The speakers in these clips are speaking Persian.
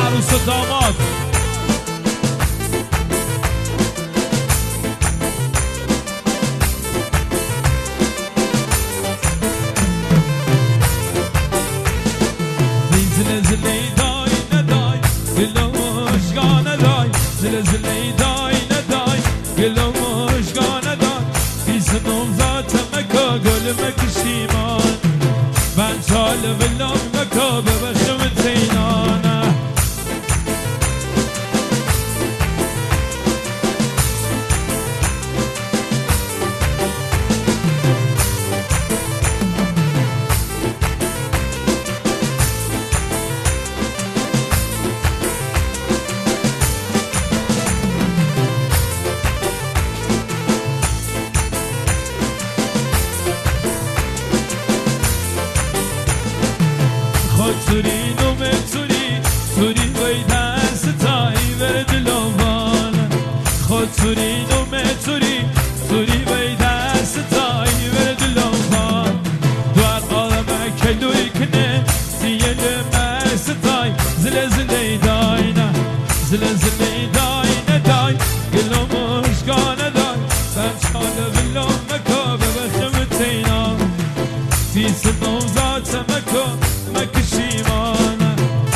عروس و داماد. زل زلی دای ندای گلو مشگا ندای زل زلی دای ندای گلو مشگا ندای بیسنم ذات مکا گل مکشیمان من چال بلام مکا ببخشم تینانه سوری نومه سوری وی دست تایی ورد لوان خود سوری نومه سوری وی دست تایی ورد لوان دوار آلمه کلوی کنه سیل مرس تای زل زلی دای نه زل زلی دای نه دای گلو مشگانه دای بچاله بلو مکا ببخم تینا فیس نوزات مکا مکشیمانه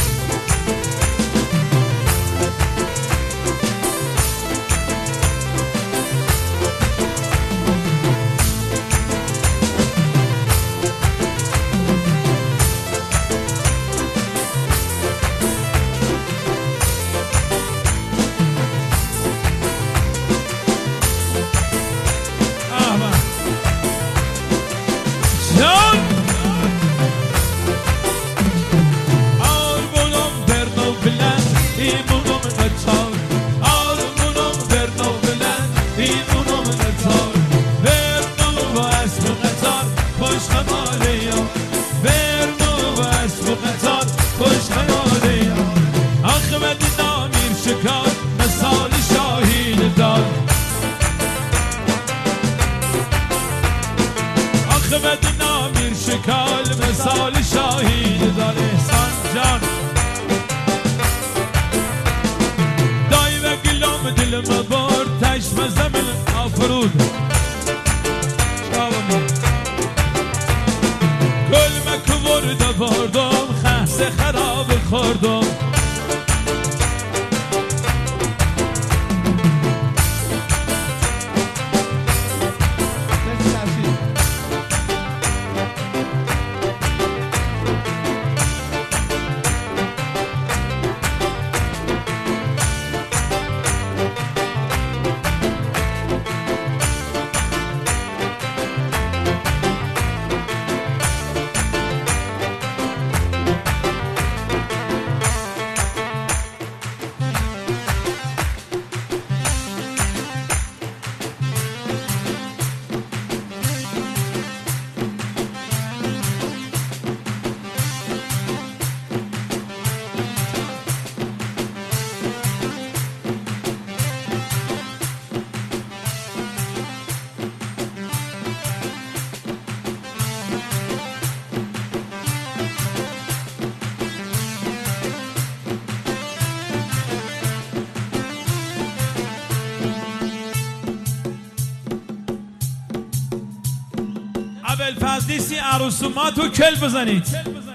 مدینا میر شکال مثال شاهید دار احسان جان دای و گلام دلم برد تشم زمین آفرود گل مکورد بردم خس خراب خوردم ابوالفضل نیستی عروسومات و کل بزنید.